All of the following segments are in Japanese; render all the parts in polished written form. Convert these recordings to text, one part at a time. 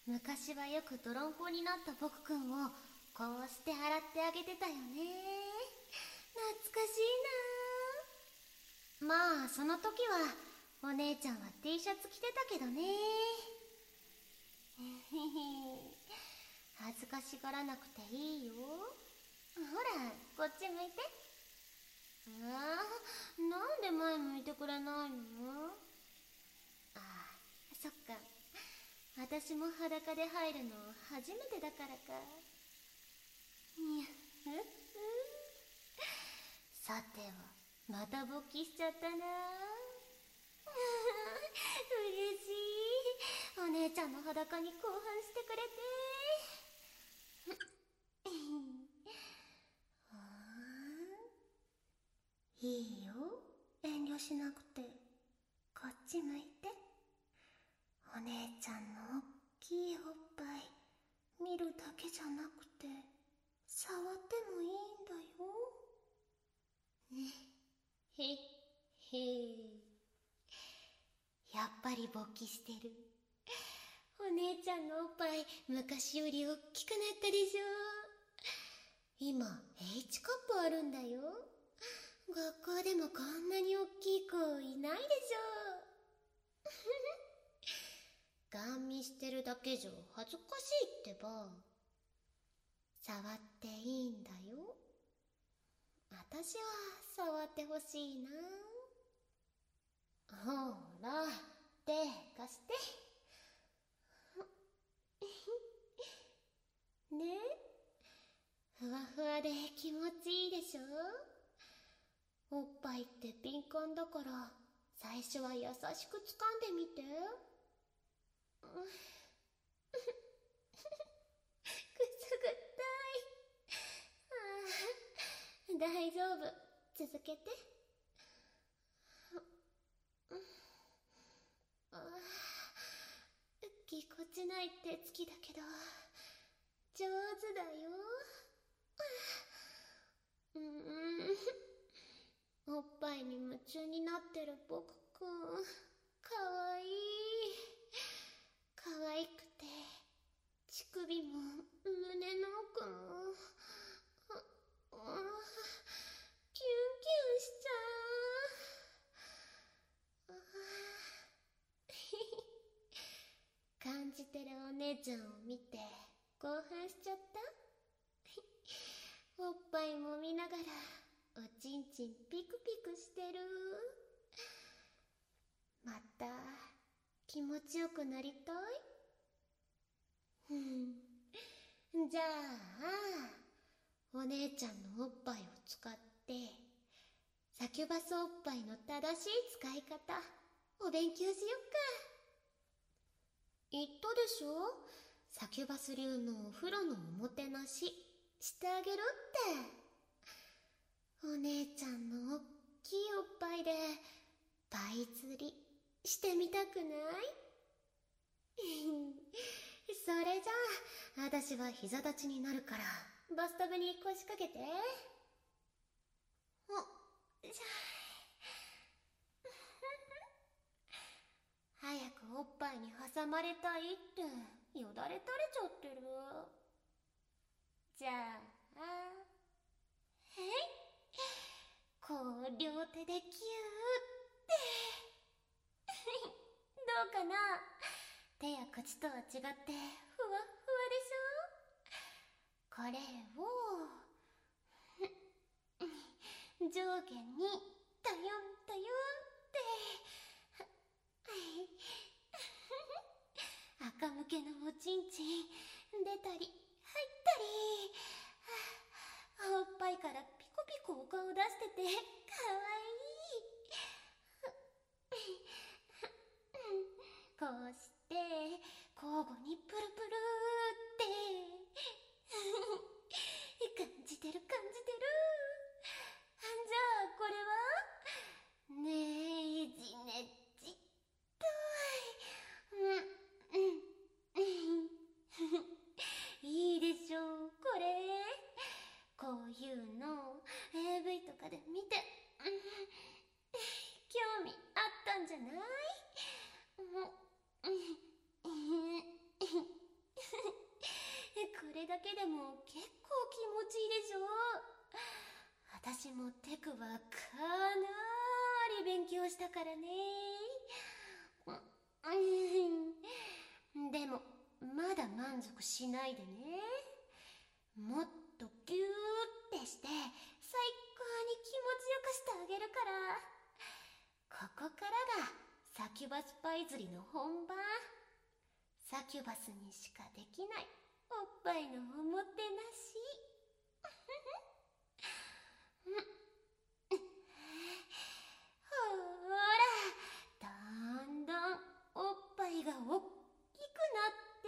昔はよく泥んこになった僕くんをこうして洗ってあげてたよね。懐かしいな。まあその時はお姉ちゃんは T シャツ着てたけどね。恥ずかしがらなくていいよ。ほらこっち向いて。なんで前向いてくれないの？そっか、私も裸で入るの初めてだからか。さてはまた勃起しちゃったな。嬉しい、お姉ちゃんの裸に興奮してくれて。いいよ、遠慮しなくて。こっち向いて。お姉ちゃんのおっきいおっぱい見るだけじゃなくて触ってもいいんだよ。へっへ。やっぱり勃起してる。お姉ちゃんのおっぱい昔より大きくなったでしょ。今 H カップあるんだよ。学校でもこんなに大きい子いないでしょ。ガン見してるだけじゃ恥ずかしいってば。触っていいんだよ。私は触ってほしいな。ほら手貸して。ね、ふわふわで気持ちいいでしょ。おっぱいって敏感だから最初は優しく掴んでみて。くすぐったい。大丈夫、続けて。ぎこちない手つきだけど上手だよ。おっぱいに夢中になってる僕くん、かわいい。かわいくて乳首も胸の奥もキュンキュンしちゃう。感じてるお姉ちゃんを見て興奮しちゃった。おっぱいも見ながらおちんちんピクピクしてる。また気持ちよくなりたい。じゃあお姉ちゃんのおっぱいを使ってサキュバスおっぱいの正しい使い方お勉強しよっか。言ったでしょ、サキュバス流のお風呂のおもてなししてあげるって。お姉ちゃんのおっきいおっぱいでパイ釣りしてみたくない？それじゃあ私は膝立ちになるからバスタブに腰掛けて。早くおっぱいに挟まれたいってよだれ垂れちゃってる。じゃあこう両手でキューってどうかな。手や口とは違ってふわっふわでしょ。これを上下にタヨンタヨンって赤向けのおちんちん出たり入ったり、おっぱいからピコピコお顔出しててかわいい。こうして交互にプルプルって感じてる感じてる。じゃあこれはねじねじっといいでしょうこれ。こういうの AV とかで見て興味あったんじゃない？ れだけでも結構気持ちいいでしょ。私もテクはかなり勉強したからね。でもまだ満足しないでね。もっとギューってして最高に気持ちよくしてあげるから。ここからがサキュバスパイ釣りの本番。サキュバスにしかできないおっぱいのおもてなし。ほら、だんだんおっぱいがおっきくなって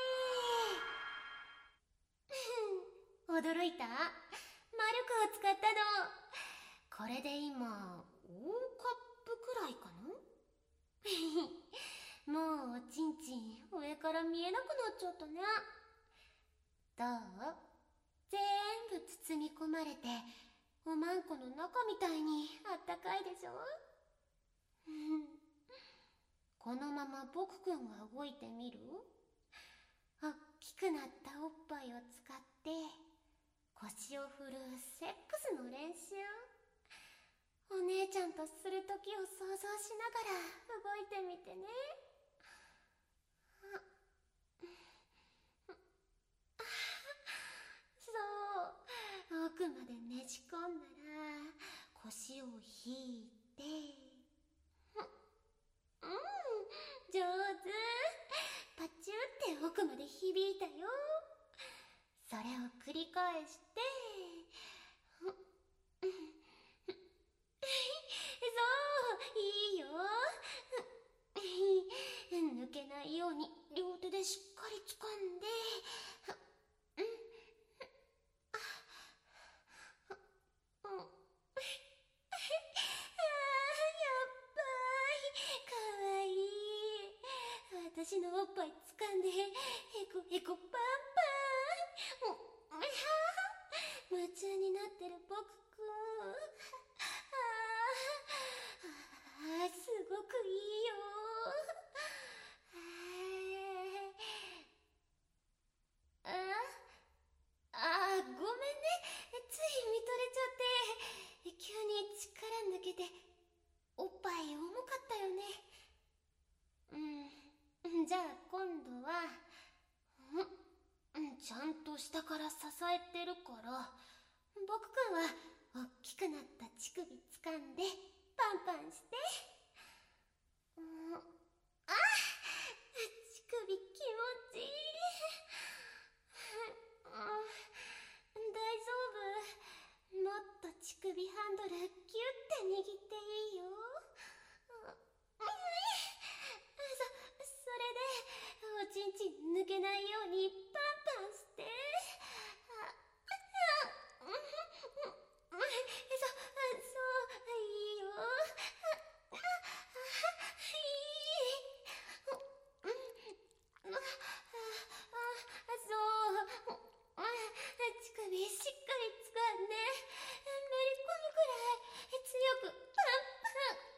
驚いた？マルクを使ったの。これで今大カップくらいかな。もうおちんちん上から見えなくなっちゃったね。どう？全部包み込まれておまんこの中みたいにあったかいでしょ。このまま僕くんが動いてみる？おっきくなったおっぱいを使って腰を振るセックスの練習。お姉ちゃんとするときを想像しながら動いてみてね。そう、奥までねじ込んだら腰を引いて、上手。パチュって奥まで響いたよ。それを繰り返してそういいよ。抜けないように両手でしっかり掴んで、私のおっぱい掴んでヘコヘコパンパン。夢中になってる僕くん。すごくいいよ。ごめんね、つい見とれちゃって。急に力抜けておっぱい重かったよね。じゃあ今度はちゃんと下から支えてるから、僕くんはおっきくなった乳首掴んでパンパンして。乳首気持ちいい。大丈夫。もっと乳首ハンドルギュッて握っていいよ。それでおちんちん抜けないようにパンパンして。そういいよ。そう乳首しっかり掴んでめり込むくらい強くパンパン。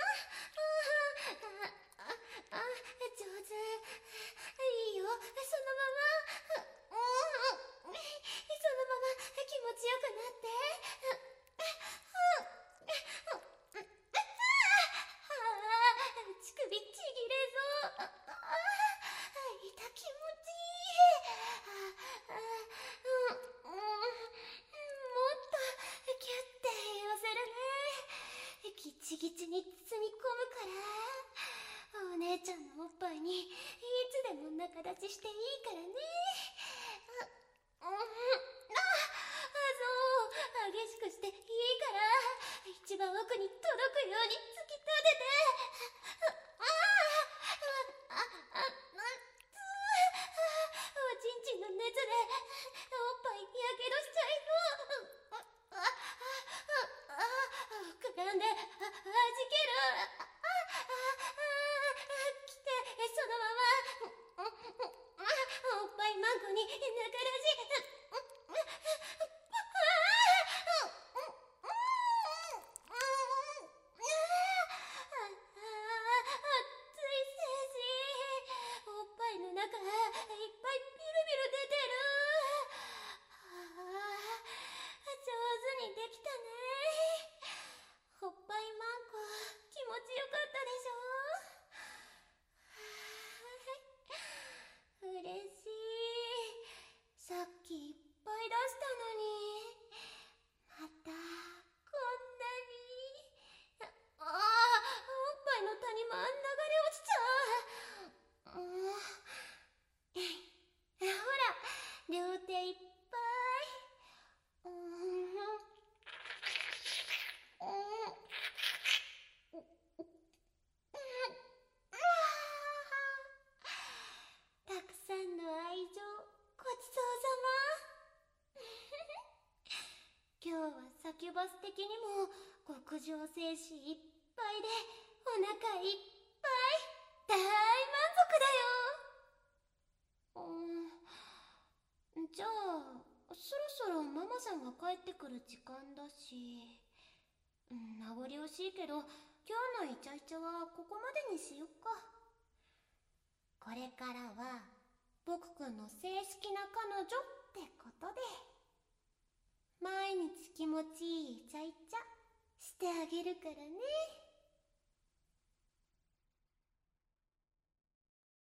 上手。いいよ、そのまま。そのまま気持ちよくなって。乳首ちぎれそう。気持ちいい。もっとギュッて寄せるね。ギチギチに包み込むから。お姉ちゃんのおっぱいにいつでも仲立ちしていいからね。そう激しくしていいから一番奥に届くように突き立てて。おちんちんの熱でおっぱいやけどしちゃいそう。膨らんではじける。来てそのままおっぱいマンコにぬからじ。おっぱいの中いっぱいビルビル出てる。 ルバス的にも極上精子いっぱいでお腹いっぱい大満足だよ。じゃあそろそろママさんが帰ってくる時間だし、名残惜しいけど今日のイチャイチャはここまでにしよっか。これからは僕くんの正式な彼女ってことで、毎日気持ちいいイチャイチャしてあげるからね。